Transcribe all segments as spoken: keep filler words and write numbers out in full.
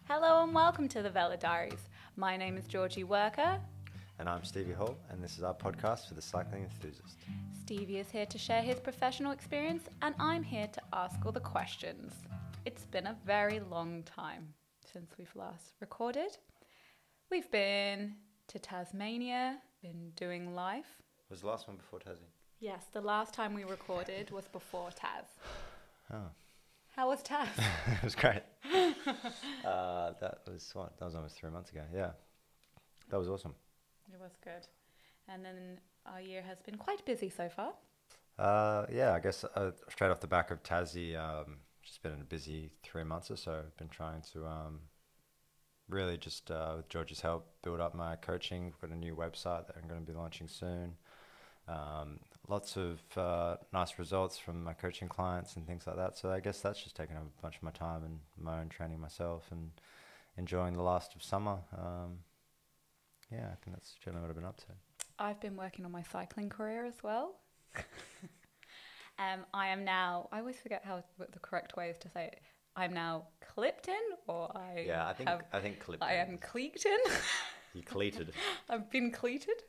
Hello and welcome to the Vela Diaries. My name is Georgie Worker. And I'm Stevie Hall, and this is our podcast for the cycling enthusiast. Stevie is here to share his professional experience, and I'm here to ask all the questions. It's been a very long time since we've last recorded. We've been to Tasmania, been doing life. Was the last one before Tassie? Yes, the last time we recorded was before Taz. Oh. How was Taz? It was great. uh, that was what? That was almost three months ago. Yeah. That was awesome. It was good. And then our year has been quite busy so far. Uh, yeah, I guess uh, straight off the back of Tassie, um, just been in a busy three months or so. I've been trying to um, really just, uh, with George's help, build up my coaching. We've got a new website that I'm going to be launching soon. Um, lots of uh, nice results from my coaching clients and things like that. So I guess that's just taken up a bunch of my time and my own training myself and enjoying the last of summer. Um, yeah, I think that's generally what I've been up to. I've been working on my cycling career as well. um, I am now, I always forget how what the correct way is to say it. I'm now clipped in, or I Yeah, I think have, I think clipped. I am cleeked in. You cleated. I've been cleated.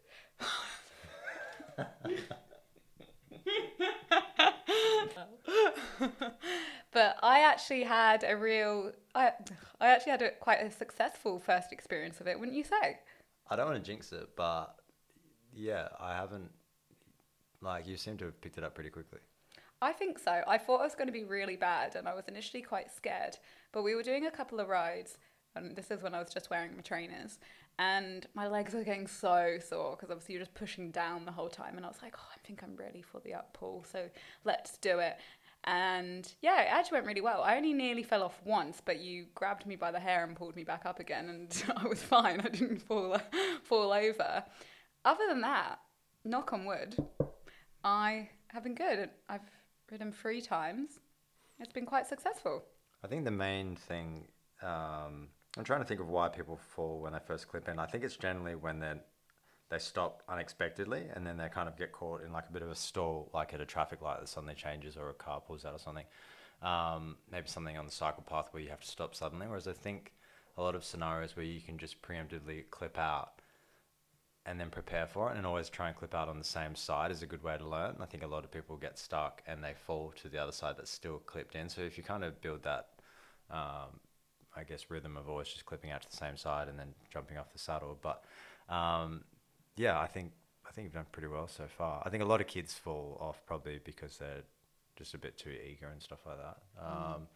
But I actually had a real, I, I actually had a, quite a successful first experience of it, wouldn't you say? I don't want to jinx it, but yeah, I haven't. Like, you seem to have picked it up pretty quickly. I think so. I thought it was going to be really bad, and I was initially quite scared. But we were doing a couple of rides, and this is when I was just wearing my trainers, and my legs were getting so sore because obviously you're just pushing down the whole time. And I was like, oh, I think I'm ready for the up pull, so let's do it. And yeah, it actually went really well. I only nearly fell off once, but you grabbed me by the hair and pulled me back up again, and I was fine. I didn't fall fall over. Other than that, knock on wood, I have been good. I've ridden three times. It's been quite successful. I think the main thing, um, I'm trying to think of why people fall when they first clip in. I think it's generally when they they stop unexpectedly and then they kind of get caught in like a bit of a stall, like at a traffic light that suddenly changes or a car pulls out or something. Um, maybe something on the cycle path where you have to stop suddenly. Whereas I think a lot of scenarios where you can just preemptively clip out and then prepare for it and always try and clip out on the same side is a good way to learn. I think a lot of people get stuck and they fall to the other side that's still clipped in. So if you kind of build that, um, I guess, rhythm of always just clipping out to the same side and then jumping off the saddle. But um, yeah, I think I think you've done pretty well so far. I think a lot of kids fall off probably because they're just a bit too eager and stuff like that. Mm. Um,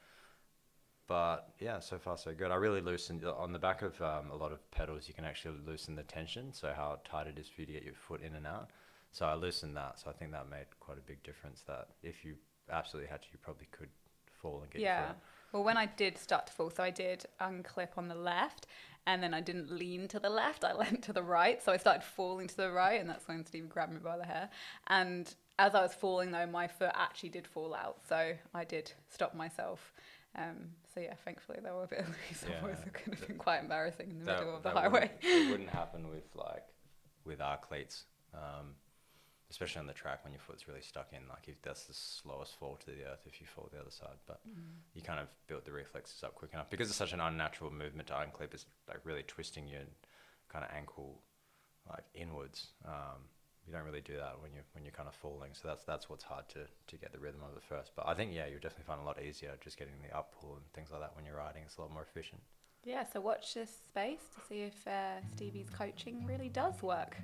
But yeah, so far so good. I really loosened on the back of um, a lot of pedals. You can actually loosen the tension, so how tight it is for you to get your foot in and out. So I loosened that. So I think that made quite a big difference. That if you absolutely had to, you probably could fall and get Yeah. your foot. Well, when I did start to fall, so I did unclip on the left, and then I didn't lean to the left. I leant to the right, so I started falling to the right, and that's when Steve grabbed me by the hair. And as I was falling, though, my foot actually did fall out, so I did stop myself. Um, so yeah, thankfully there were a bit of loose. Yeah. Otherwise it could have been quite embarrassing in the That- middle of the that highway. Wouldn't, it wouldn't happen with like with our cleats, um, especially on the track when your foot's really stuck in. Like if that's the slowest fall to the earth if you fall the other side. But Mm. you kind of build the reflexes up quick enough because it's such an unnatural movement to unclip. It's like really twisting your kind of ankle like inwards. Um, you don't really do that when you're when you're kind of falling. So that's that's what's hard to, to get the rhythm of it first. But I think yeah, you'll definitely find a lot easier just getting the up pull and things like that when you're riding. It's a lot more efficient. Yeah, so watch this space to see if uh, Stevie's coaching really does work.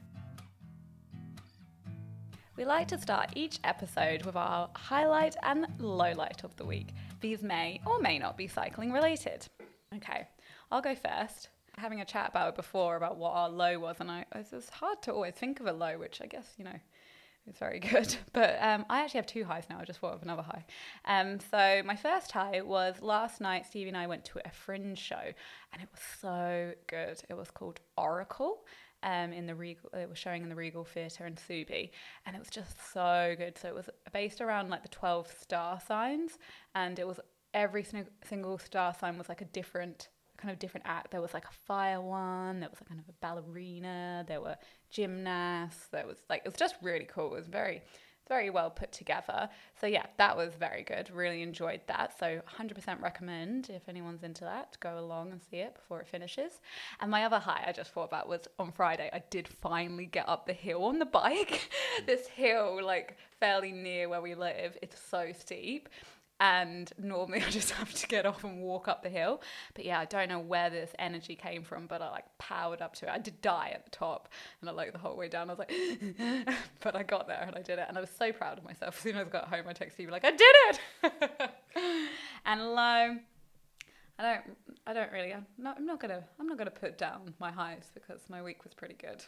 We like to start each episode with our highlight and lowlight of the week. These may or may not be cycling related. Okay, I'll go first. Having a chat about it before, about what our low was, and I, it was hard to always think of a low, which I guess, you know, is very good. But um, I actually have two highs now. I just thought of another high. Um, so my first high was last night, Stevie and I went to a Fringe show, and it was so good. It was called Oracle. Um, in the Regal, it was showing in the Regal Theatre in Subi, and it was just so good. So it was based around like the twelve star signs, and it was every sing- single star sign was like a different kind of different act. There was like a fire one, there was like kind of a ballerina, there were gymnasts, there was like, it was just really cool. It was very, very well put together. So yeah, that was very good. Really enjoyed that. So one hundred percent recommend if anyone's into that, go along and see it before it finishes. And my other high I just thought about was on Friday, I did finally get up the hill on the bike. This hill, like fairly near where we live, it's so steep. And normally I just have to get off and walk up the hill. But yeah, I don't know where this energy came from, but I like powered up to it. I did die at the top and I like the whole way down. I was like, but I got there and I did it. And I was so proud of myself. As soon as I got home, I texted you like, I did it. And lo, I don't, I don't really, I'm not, I'm not gonna, I'm not gonna put down my highs because my week was pretty good.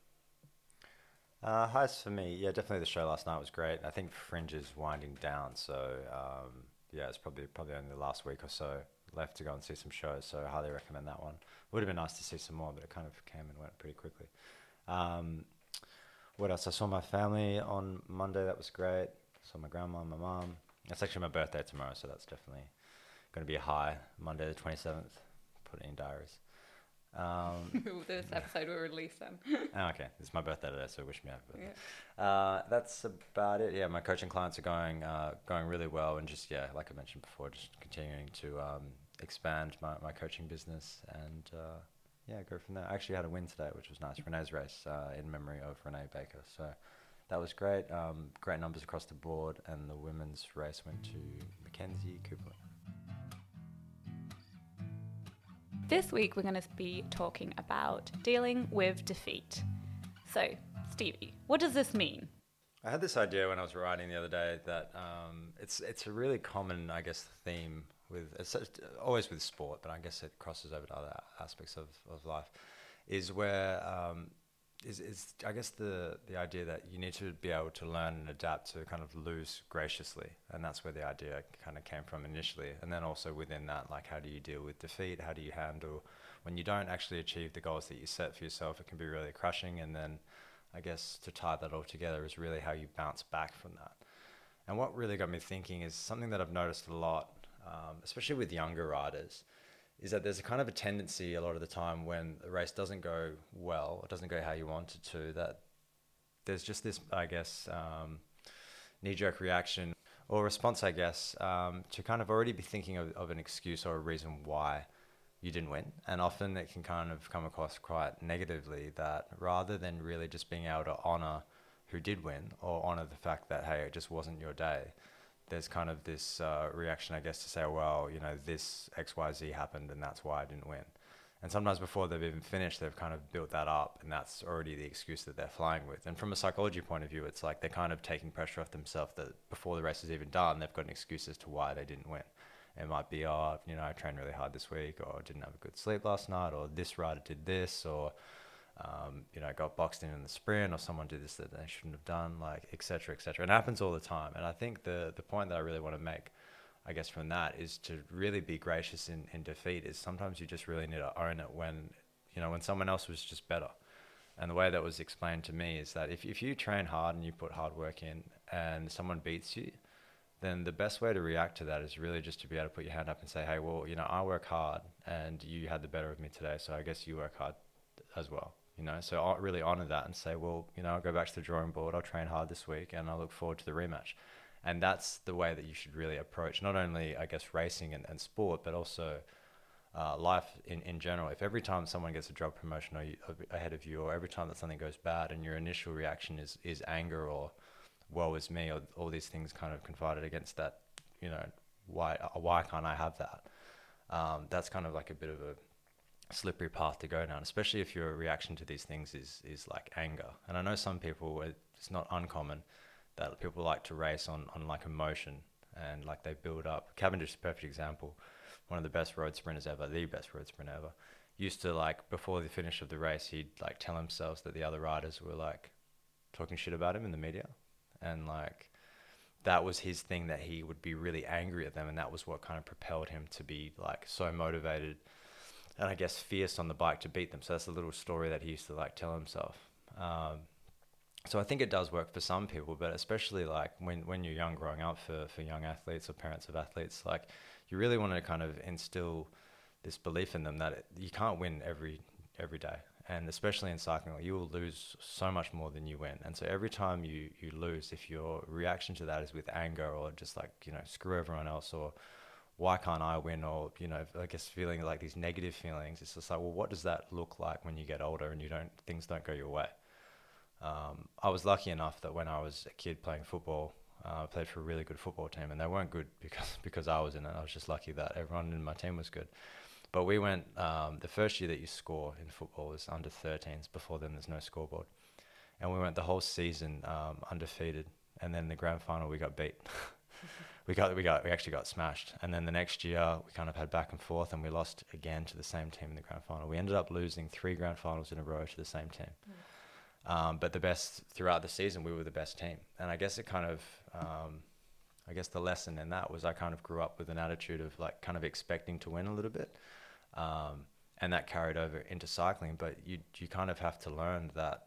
Uh, highs for me, yeah, definitely the show last night was great. I think Fringe is winding down, so um, yeah, it's probably probably only the last week or so left to go and see some shows, so I highly recommend that one. Would have been nice to see some more, but it kind of came and went pretty quickly. Um, what else? I saw my family on Monday, that was great. Saw my grandma and my mum. It's actually my birthday tomorrow, so that's definitely going to be a high. Monday the twenty-seventh, put it in diaries. Um, this episode will release then. Oh, okay, it's my birthday today, so wish me happy birthday. Yeah. Uh, that's about it. Yeah, my coaching clients are going uh, going really well, and just yeah, like I mentioned before, just continuing to um, expand my, my coaching business, and uh, yeah, go from there. I actually had a win today, which was nice. Renee's race uh, in memory of Renee Baker, so that was great. Um, great numbers across the board, and the women's race went to Mackenzie Cooper. This week, we're going to be talking about dealing with defeat. So, Stevie, what does this mean? I had this idea when I was writing the other day that um, it's it's a really common, I guess, theme with it's always with sport, but I guess it crosses over to other aspects of, of life. Is where um, is is I guess the the idea that you need to be able to learn and adapt to kind of lose graciously, and that's where the idea kind of came from initially. And then also within that, like, how do you deal with defeat? How do you handle when you don't actually achieve the goals that you set for yourself? It can be really crushing, and then I guess to tie that all together is really how you bounce back from that. And what really got me thinking is something that I've noticed a lot, um, especially with younger riders, is that there's a kind of a tendency a lot of the time when the race doesn't go well, it doesn't go how you want it to, that there's just this, I guess, um, knee-jerk reaction or response, I guess, um, to kind of already be thinking of, of an excuse or a reason why you didn't win. And often it can kind of come across quite negatively, that rather than really just being able to honor who did win or honor the fact that, hey, it just wasn't your day, there's kind of this uh, reaction, I guess, to say, well, you know, this X Y Z happened and that's why I didn't win. And sometimes before they've even finished, they've kind of built that up, and that's already the excuse that they're flying with. And from a psychology point of view, it's like they're kind of taking pressure off themselves that before the race is even done, they've got an excuse as to why they didn't win. It might be, oh, you know, I trained really hard this week, or I didn't have a good sleep last night, or this rider did this, or Um, you know, I got boxed in in the sprint, or someone did this that they shouldn't have done, like, et cetera, et cetera. And it happens all the time. And I think the the point that I really want to make, I guess, from that is to really be gracious in, in defeat. Is sometimes you just really need to own it when, you know, when someone else was just better. And the way that was explained to me is that if, if you train hard and you put hard work in and someone beats you, then the best way to react to that is really just to be able to put your hand up and say, hey, well, you know, I work hard and you had the better of me today, so I guess you work hard as well. You know, so I'll really honor that and say, well, you know, I'll go back to the drawing board. I'll train hard this week and I look forward to the rematch. And that's the way that you should really approach not only, I guess, racing and, and sport, but also uh, life in, in general. If every time someone gets a job promotion or you, ahead of you, or every time that something goes bad and your initial reaction is, is anger or woe is me, or all these things kind of confided against that, you know, why, why can't I have that? Um, that's kind of like a bit of a slippery path to go down, especially if your reaction to these things is is like anger. And I know some people, it's not uncommon that people like to race on on like emotion, and like they build up. Cavendish is a perfect example, one of the best road sprinters ever, the best road sprinter ever, used to, like, before the finish of the race, he'd like tell himself that the other riders were like talking shit about him in the media, and like that was his thing, that he would be really angry at them, and that was what kind of propelled him to be like so motivated and I guess fierce on the bike to beat them. So that's a little story that he used to like tell himself. Um, so I think it does work for some people, but especially like when, when you're young growing up, for, for young athletes or parents of athletes, like you really want to kind of instill this belief in them that it, you can't win every every day. And especially in cycling, like, you will lose so much more than you win. And so every time you, you lose, if your reaction to that is with anger or just like, you know, screw everyone else, or why can't I win, or, you know, I guess feeling like these negative feelings, it's just like, well, what does that look like when you get older and you don't, things don't go your way? Um, I was lucky enough that when I was a kid playing football, uh, I played for a really good football team, and they weren't good because, because I was in it. I was just lucky that everyone in my team was good. But we went, um, the first year that you score in football is under thirteens. Before then, there's no scoreboard. And we went the whole season um, undefeated. And then the grand final, we got beat. we got, we got, we actually got smashed. And then the next year, we kind of had back and forth, and we lost again to the same team in the grand final. We ended up losing three grand finals in a row to the same team. Mm. Um, but the best, throughout the season, we were the best team. And I guess it kind of, um, I guess the lesson in that was I kind of grew up with an attitude of like kind of expecting to win a little bit. Um, and that carried over into cycling, but you you kind of have to learn that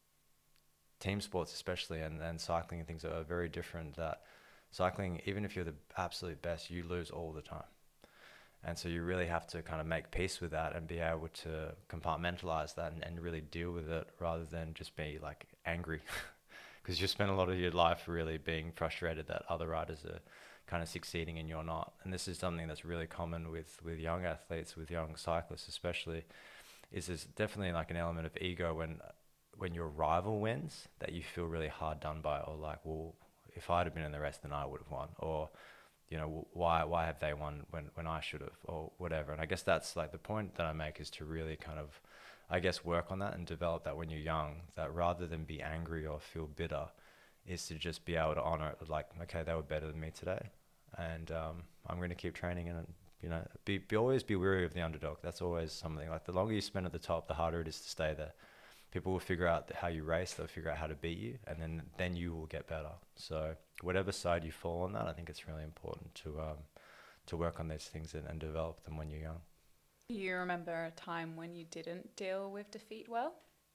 team sports especially, and, and cycling and things are very different, that cycling, even if you're the absolute best, you lose all the time. And so you really have to kind of make peace with that and be able to compartmentalize that and, and really deal with it, rather than just be like angry, because you spend a lot of your life really being frustrated that other riders are kind of succeeding and you're not. And this is something that's really common with, with young athletes, with young cyclists especially, is there's definitely like an element of ego when when your rival wins, that you feel really hard done by, or like, well, if I'd have been in the race, then I would have won, or, you know, why why have they won when, when I should have, or whatever. And I guess that's like the point that I make, is to really kind of, I guess, work on that and develop that when you're young, that rather than be angry or feel bitter, is to just be able to honor it, like, okay, they were better than me today, and um, I'm going to keep training, and, you know, be, be always be wary of the underdog. That's always something, like, the longer you spend at the top, the harder it is to stay there. People will figure out how you race, they'll figure out how to beat you, and then, then you will get better. So whatever side you fall on that, I think it's really important to um, to work on these things and, and develop them when you're young. Do you remember a time when you didn't deal with defeat well?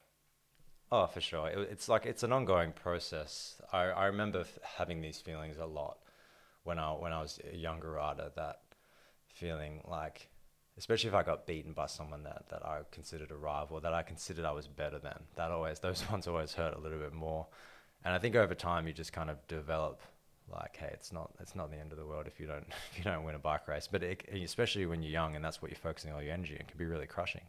Oh, for sure. It, it's like, it's an ongoing process. I, I remember f- having these feelings a lot when I when I was a younger rider, that feeling like, especially if I got beaten by someone that, that I considered a rival, that I considered I was better than, that always, those ones always hurt a little bit more. And I think over time you just kind of develop, like, hey, it's not it's not the end of the world if you don't if you don't win a bike race. But it, especially when you're young and that's what you're focusing all your energy, it can be really crushing.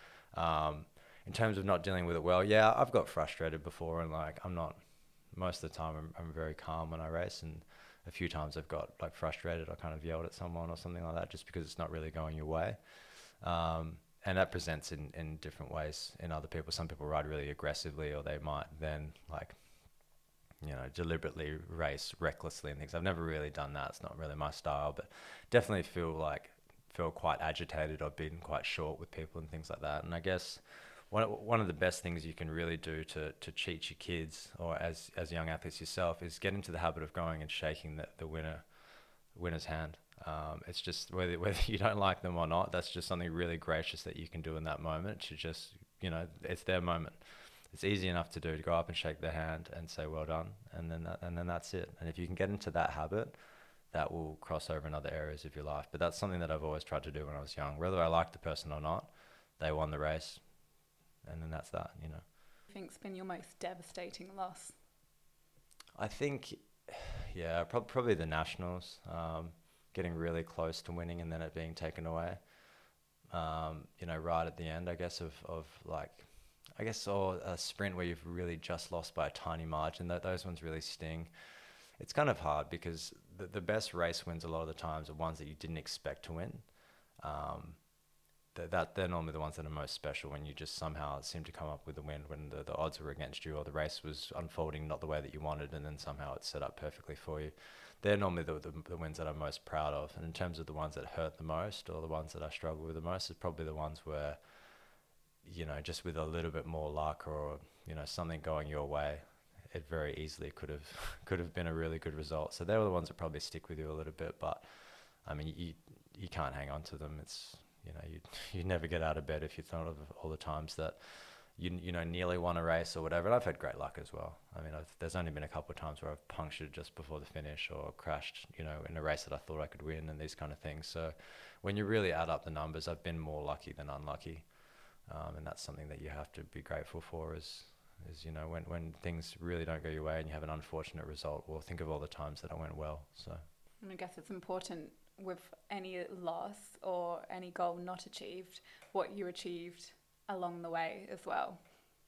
Um, In terms of not dealing with it well, yeah, I've got frustrated before, and like, I'm not, most of the time I'm, I'm very calm when I race, and a few times I've got like frustrated, I kind of yelled at someone or something like that, just because it's not really going your way. Um, and that presents in, in different ways in other people. Some people ride really aggressively, or they might then like, you know, deliberately race recklessly and things. I've never really done that. It's not really my style, but definitely feel like, feel quite agitated or been quite short with people and things like that. And I guess One one of the best things you can really do to, to teach your kids, or as as young athletes yourself, is get into the habit of going and shaking the, the winner winner's hand. Um, it's just, whether whether you don't like them or not, that's just something really gracious that you can do in that moment, to just, you know, it's their moment. It's easy enough to do, to go up and shake their hand and say well done, and then that, and then that's it. And if you can get into that habit, that will cross over in other areas of your life. But that's something that I've always tried to do when I was young. Whether I liked the person or not, they won the race. And then that's that, you know. What do you think's been your most devastating loss? I think, yeah, prob- probably the Nationals, um, getting really close to winning and then it being taken away. Um, you know, right at the end, I guess, of, of like, I guess, or a sprint where you've really just lost by a tiny margin. That those ones really sting. It's kind of hard, because the, the best race wins a lot of the times are ones that you didn't expect to win. Um, That, that they're normally the ones that are most special, when you just somehow seem to come up with a win when the, the odds were against you, or the race was unfolding not the way that you wanted, and then somehow it's set up perfectly for you. They're normally the, the, the wins that I'm most proud of. And in terms of the ones that hurt the most, or the ones that I struggle with the most, is probably the ones where, you know, just with a little bit more luck, or, you know, something going your way, it very easily could have could have been a really good result. So they were the ones that probably stick with you a little bit. But I mean, you you can't hang on to them. It's, you know, you you never get out of bed if you thought of all the times that you you know nearly won a race or whatever. And I've had great luck as well. I mean, I've, there's only been a couple of times where I've punctured just before the finish, or crashed, you know, in a race that I thought I could win, and these kind of things. So when you really add up the numbers, I've been more lucky than unlucky. Um, and that's something that you have to be grateful for is, is, you know, when, when things really don't go your way and you have an unfortunate result, well, think of all the times that it went well. So, and I guess it's important with any loss or any goal not achieved, what you achieved along the way as well.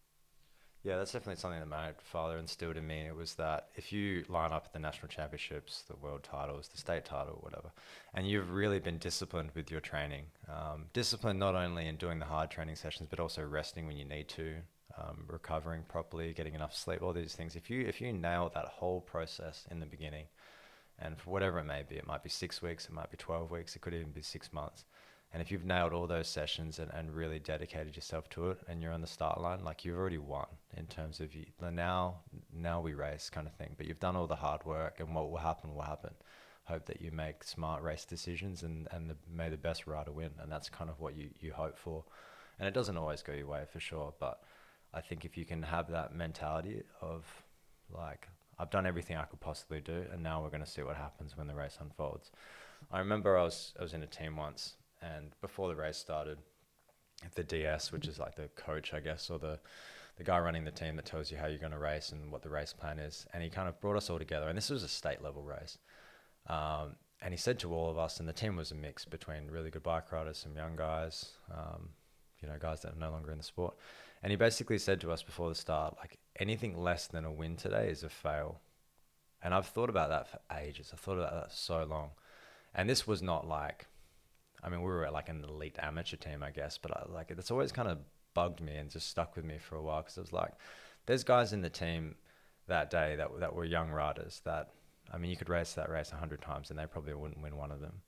Yeah, that's definitely something that my father instilled in me. It was that if you line up at the national championships, the world titles, the state title, whatever, and you've really been disciplined with your training, um, disciplined not only in doing the hard training sessions, but also resting when you need to, um, recovering properly, getting enough sleep, all these things. If you if you nail that whole process in the beginning, and for whatever it may be, it might be six weeks, it might be twelve weeks, it could even be six months. And if you've nailed all those sessions and, and really dedicated yourself to it and you're on the start line, like you've already won in terms of you, now, now we race kind of thing. But you've done all the hard work and what will happen will happen. Hope that you make smart race decisions and, and the, may the best rider win. And that's kind of what you, you hope for. And it doesn't always go your way for sure. But I think if you can have that mentality of like, I've done everything I could possibly do and now we're going to see what happens when the race unfolds. I remember I was I was in a team once. And before the race started, the D S, which is like the coach, I guess, or the, the guy running the team that tells you how you're going to race and what the race plan is. And he kind of brought us all together. And this was a state level race. Um, and he said to all of us, and the team was a mix between really good bike riders, some young guys, um, you know, guys that are no longer in the sport. And he basically said to us before the start, like, anything less than a win today is a fail. And I've thought about that for ages. I've thought about that for so long. And this was not like, I mean, we were like an elite amateur team, I guess, but I, like it's always kind of bugged me and just stuck with me for a while because it was like, there's guys in the team that day that that were young riders that, I mean, you could race that race a hundred times and they probably wouldn't win one of them.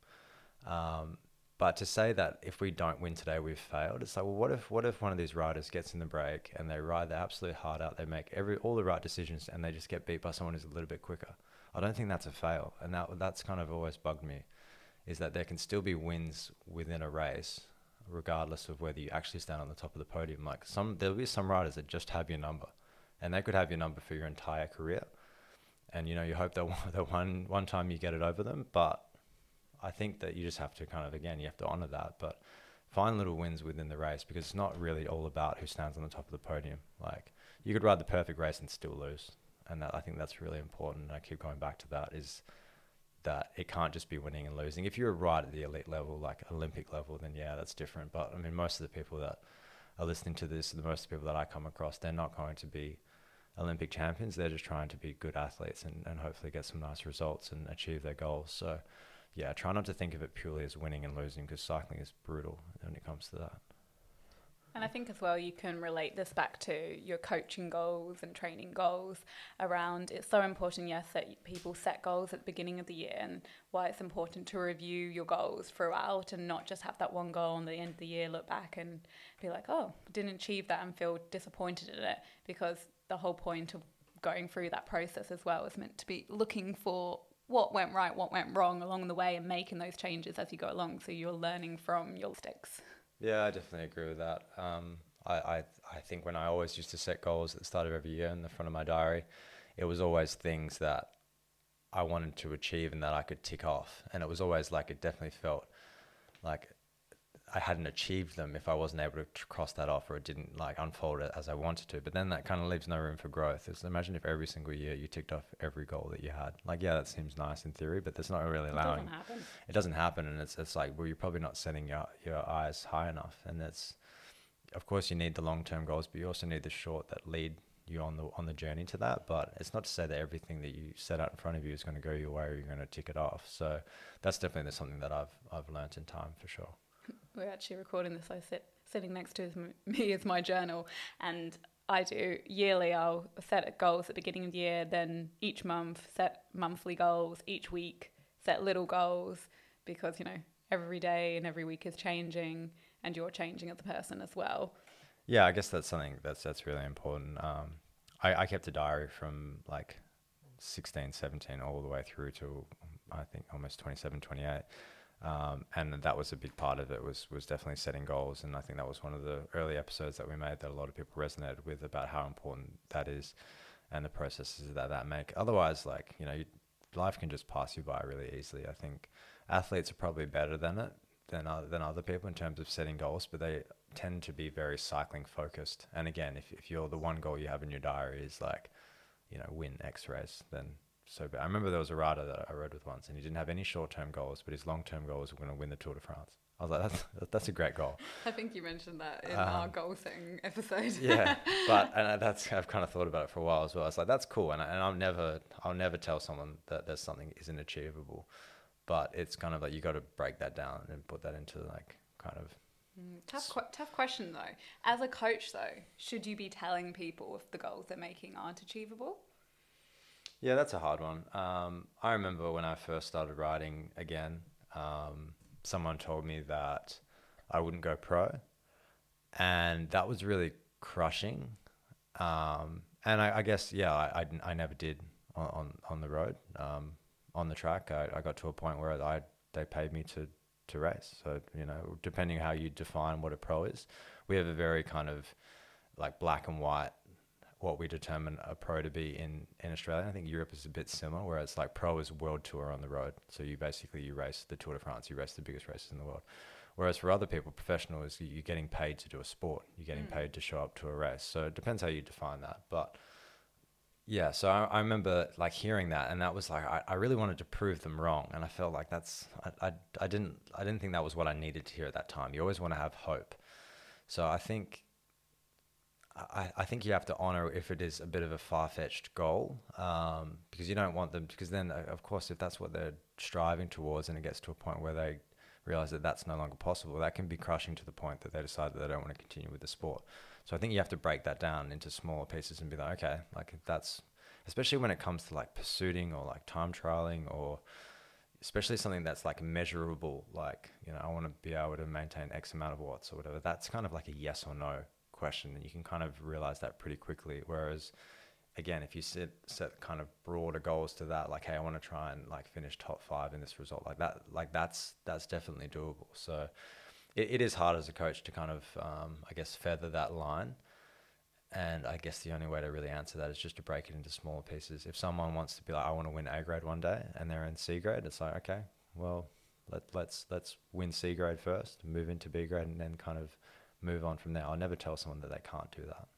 Um, but to say that if we don't win today, we've failed, it's like, well, what if what if one of these riders gets in the break and they ride their absolute heart out, they make every all the right decisions and they just get beat by someone who's a little bit quicker? I don't think that's a fail, and that that's kind of always bugged me. Is that there can still be wins within a race, regardless of whether you actually stand on the top of the podium. Like some, there'll be some riders that just have your number, and they could have your number for your entire career. And you know, you hope that that one one time you get it over them. But I think that you just have to kind of, again, you have to honor that. But find little wins within the race because it's not really all about who stands on the top of the podium. Like you could ride the perfect race and still lose, and that I think that's really important. And I keep going back to that is. That it can't just be winning and losing. If you're right at the elite level, like Olympic level, then yeah, that's different. But I mean, most of the people that are listening to this, the most of the people that I come across, they're not going to be Olympic champions. They're just trying to be good athletes and, and hopefully get some nice results and achieve their goals. So yeah, try not to think of it purely as winning and losing because cycling is brutal when it comes to that. And I think as well you can relate this back to your coaching goals and training goals around it's so important, yes, that people set goals at the beginning of the year and why it's important to review your goals throughout and not just have that one goal on the end of the year, look back and be like, oh, didn't achieve that and feel disappointed in it because the whole point of going through that process as well is meant to be looking for what went right, what went wrong along the way and making those changes as you go along so you're learning from your mistakes. Yeah, I definitely agree with that. Um, I, I I think when I always used to set goals at the start of every year in the front of my diary, it was always things that I wanted to achieve and that I could tick off. And it was always like, it definitely felt like I hadn't achieved them if I wasn't able to cross that off or it didn't like unfold it as I wanted to. But then that kind of leaves no room for growth. It's, imagine if every single year you ticked off every goal that you had. Like, yeah, that seems nice in theory, but that's not really allowing. It doesn't happen. It doesn't happen. And it's it's like, well, you're probably not setting your, your eyes high enough. And that's, of course, you need the long-term goals, but you also need the short that lead you on the on the journey to that. But it's not to say that everything that you set out in front of you is going to go your way or you're going to tick it off. So that's definitely something that I've I've learnt in time for sure. We're actually recording this. I sit sitting next to me is my journal, and I do yearly. I'll set goals at the beginning of the year, then each month set monthly goals, each week set little goals, because you know every day and every week is changing, and you're changing as a person as well. Yeah, I guess that's something that's that's really important. Um, I, I kept a diary from like sixteen, seventeen all the way through to I think almost twenty-seven, twenty-eight. Um, and that was a big part of it was, was definitely setting goals. And I think that was one of the early episodes that we made that a lot of people resonated with about how important that is and the processes that that make. Otherwise, like, you know, you, life can just pass you by really easily. I think athletes are probably better than it, than other, than other people in terms of setting goals, but they tend to be very cycling focused. And again, if, if you're the one goal you have in your diary is like, you know, win X race, then so bad. I remember there was a rider that I rode with once, and he didn't have any short-term goals, but his long-term goal was going to win the Tour de France. I was like, that's that's a great goal. I think you mentioned that in Um, our goal setting episode. Yeah, but and that's I've kind of thought about it for a while as well. It's like that's cool, and I, and I'll never I'll never tell someone that there's something isn't achievable, but it's kind of like you got to break that down and put that into like kind of. Mm, tough, qu- tough question though. As a coach though, should you be telling people if the goals they're making aren't achievable? Yeah, that's a hard one. Um, I remember when I first started riding again, um, someone told me that I wouldn't go pro, and that was really crushing. Um, and I, I guess, yeah, I, I, I never did on, on, on the road. Um, on the track, I, I got to a point where I they paid me to, to race. So, you know, depending how you define what a pro is, we have a very kind of like black and white what we determine a pro to be in, in Australia. I think Europe is a bit similar, where it's like pro is world tour on the road. So you basically, you race the Tour de France, you race the biggest races in the world. Whereas for other people, professional is you're getting paid to do a sport. You're getting mm. paid to show up to a race. So it depends how you define that. But yeah, so I, I remember like hearing that, and that was like, I, I really wanted to prove them wrong. And I felt like that's, I, I, I didn't, I didn't think that was what I needed to hear at that time. You always want to have hope. So I think, I, I think you have to honor if it is a bit of a far-fetched goal, um, because you don't want them, because then, of course, if that's what they're striving towards and it gets to a point where they realize that that's no longer possible, that can be crushing to the point that they decide that they don't want to continue with the sport. So I think you have to break that down into smaller pieces and be like, okay, like if that's, especially when it comes to like pursuing or like time trialing, or especially something that's like measurable, like, you know, I want to be able to maintain X amount of watts or whatever. That's kind of like a yes or no question, and you can kind of realize that pretty quickly. Whereas again, if you set set kind of broader goals to that, like, hey, I want to try and like finish top five in this result, like that, like that's that's definitely doable. So it, it is hard as a coach to kind of um, I guess feather that line, and I guess the only way to really answer that is just to break it into smaller pieces. If someone wants to be like, I want to win A grade one day, and they're in C grade, it's like, okay, well, let let's let's win C grade first, move into B grade, and then kind of move on from there. I'll never tell someone that they can't do that.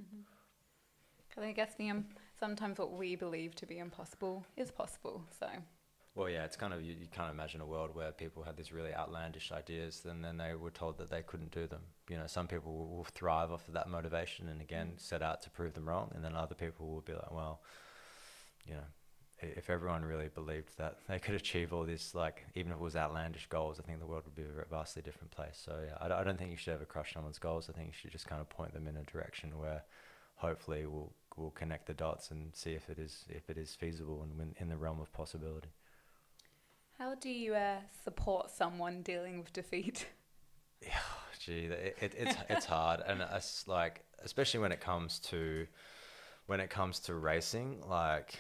Because mm-hmm. I guess the um, sometimes what we believe to be impossible is possible. So. Well, yeah, it's kind of, you, you can't imagine a world where people had these really outlandish ideas and then they were told that they couldn't do them. You know, some people will, will thrive off of that motivation and again mm. set out to prove them wrong, and then other people will be like, well, you know, if everyone really believed that they could achieve all this, like, even if it was outlandish goals, I think the world would be a vastly different place. So yeah, I, I don't think you should ever crush someone's goals. I think you should just kind of point them in a direction where hopefully we'll we'll connect the dots and see if it is if it is feasible and when, in the realm of possibility. How do you uh, support someone dealing with defeat? Yeah, gee, it, it, it's it's hard, and it's like, especially when it comes to when it comes to racing, like.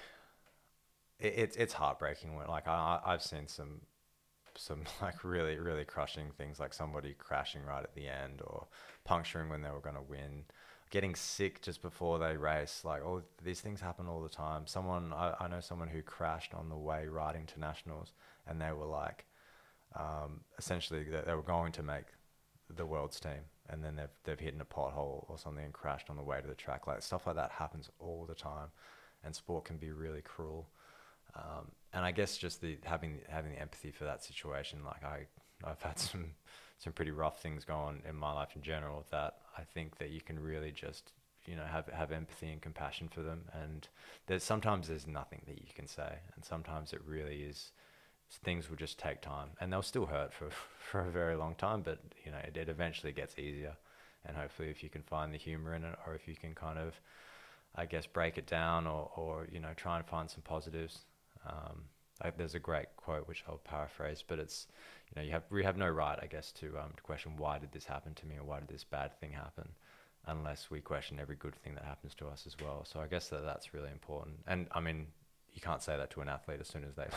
It, it's it's heartbreaking when, like, I I've seen some some like really really crushing things, like somebody crashing right at the end or puncturing when they were going to win, getting sick just before they race. Like, all these things happen all the time. Someone I, I know someone who crashed on the way riding to nationals, and they were like, um, essentially they, they were going to make the world's team, and then they've they've hit in a pothole or something and crashed on the way to the track. Like, stuff like that happens all the time, and sport can be really cruel. Um, and I guess just the having having the empathy for that situation. Like, I I've had some some pretty rough things go on in my life in general, that I think that you can really just, you know, have have empathy and compassion for them. And there's sometimes there's nothing that you can say, and sometimes it really is, things will just take time, and they'll still hurt for for a very long time. But you know, it, it eventually gets easier, and hopefully if you can find the humor in it, or if you can kind of, I guess, break it down, or or you know, try and find some positives. Um, like, there's a great quote which I'll paraphrase, but it's, you know, you have we have no right, I guess, to um, to question why did this happen to me, or why did this bad thing happen, unless we question every good thing that happens to us as well. So I guess that that's really important. And I mean, you can't say that to an athlete as soon as they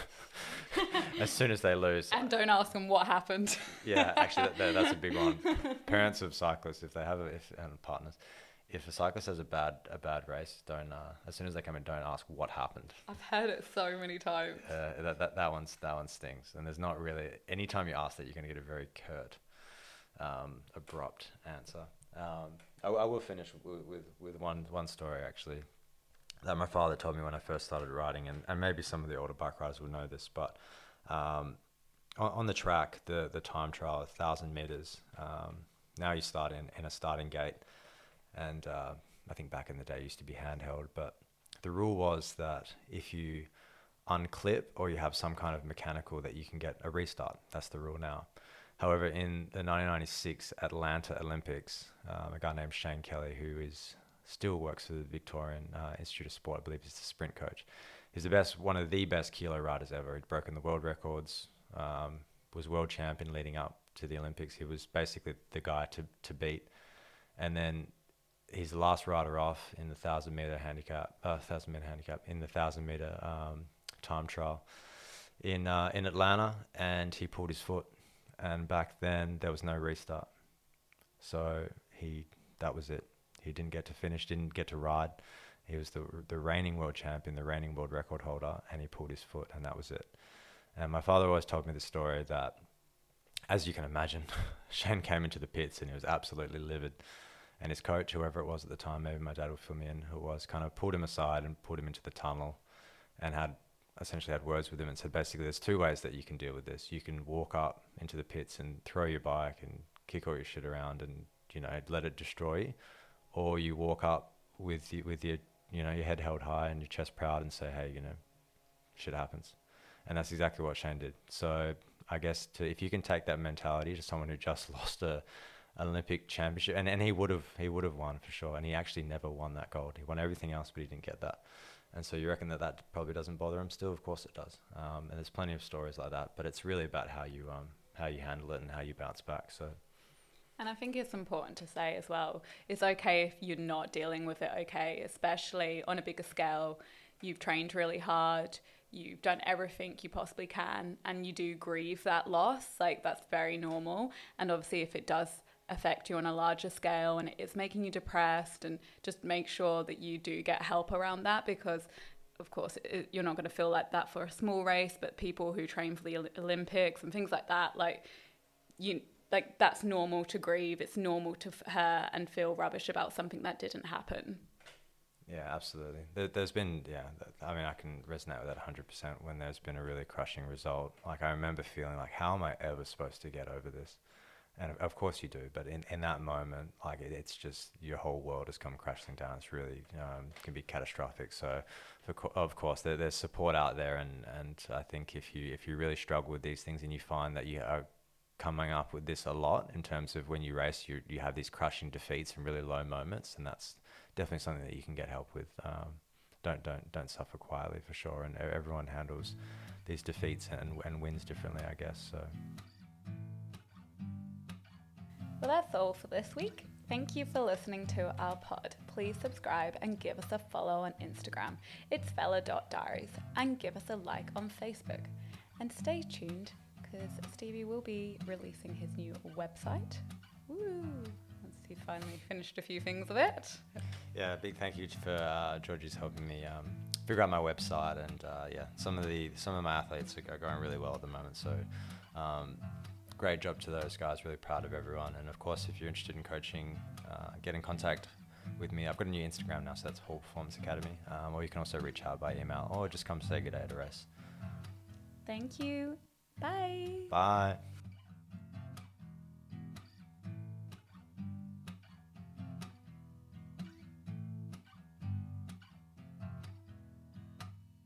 as soon as they lose. And don't ask them what happened. Yeah, actually, that, that, that's a big one. Parents of cyclists, if they have a, if and partners. If a cyclist has a bad a bad race, don't uh, as soon as they come in, don't ask what happened. I've heard it so many times. Uh, that that that one's that one stings, and there's not really, anytime you ask that, you're going to get a very curt um, abrupt answer. Um, I, I will finish with, with, with one, one story actually that my father told me when I first started riding, and, and maybe some of the older bike riders will know this, but um, on, on the track, the, the time trial, a thousand meters, um, now you start in, in a starting gate, and uh, I think back in the day it used to be handheld, but the rule was that if you unclip or you have some kind of mechanical that you can get a restart. That's the rule now. However, in the nineteen ninety-six Atlanta Olympics, um, a guy named Shane Kelly, who is still works for the Victorian uh, Institute of Sport, I believe he's the sprint coach. He's the best, one of the best kilo riders ever. He'd broken the world records, um, was world champion leading up to the Olympics. He was basically the guy to, to beat. And then he's the last rider off in the thousand meter handicap, uh, thousand meter handicap in the thousand meter um, time trial in uh, in Atlanta, and he pulled his foot. And back then there was no restart, so he that was it. He didn't get to finish, didn't get to ride. He was the the reigning world champion, the reigning world record holder, and he pulled his foot, and that was it. And my father always told me the story that, as you can imagine, Shane came into the pits and he was absolutely livid. And his coach, whoever it was at the time, maybe my dad will fill me in, who was, kind of pulled him aside and put him into the tunnel and had essentially had words with him and said, basically, there's two ways that you can deal with this. You can walk up into the pits and throw your bike and kick all your shit around and, you know, let it destroy you. Or you walk up with the, with your, you know, your head held high and your chest proud and say, hey, you know, shit happens. And that's exactly what Shane did. So I guess to, if you can take that mentality to someone who just lost a Olympic championship, and, and he would have he would have won for sure, and he actually never won that gold. He won everything else, but he didn't get that. And so you reckon that that probably doesn't bother him still? Of course it does. Um, and there's plenty of stories like that, but it's really about how you um how you handle it and how you bounce back. So. And I think it's important to say as well, it's okay if you're not dealing with it okay, especially on a bigger scale. You've trained really hard, you've done everything you possibly can, and you do grieve that loss. Like, that's very normal. And obviously if it does affect you on a larger scale and it is making you depressed, and just make sure that you do get help around that, because of course it, you're not going to feel like that for a small race, but people who train for the Olympics and things like that, like you like that's normal to grieve. It's normal to hurt and feel rubbish about something that didn't happen. Yeah, absolutely. There, there's been, yeah, I mean, I can resonate with that one hundred percent when there's been a really crushing result. Like, I remember feeling like, how am I ever supposed to get over this? And of course you do, but in, in that moment, like it, it's just your whole world has come crashing down. It's really um, can be catastrophic. So, for co- of course, there, there's support out there, and, and I think if you if you really struggle with these things and you find that you are coming up with this a lot in terms of when you race, you you have these crushing defeats and really low moments, and that's definitely something that you can get help with. Um, don't don't don't suffer quietly for sure. And everyone handles these defeats and and wins differently, I guess. So. Well, that's all for this week. Thank you for listening to our pod. Please subscribe and give us a follow on Instagram. It's fella dot diaries, and give us a like on Facebook. And stay tuned, because Stevie will be releasing his new website. Woo! Once he's finally finished a few things of it. Yeah, big thank you for uh, Georgie's helping me um, figure out my website, and uh, yeah, some of the some of my athletes are going really well at the moment. So. Um, Great job to those guys, really proud of everyone. And of course, if you're interested in coaching, uh, get in contact with me. I've got a new Instagram now, so that's Hall Performance Academy. Um, or you can also reach out by email, or just come say good day at a race. Thank you. Bye. Bye.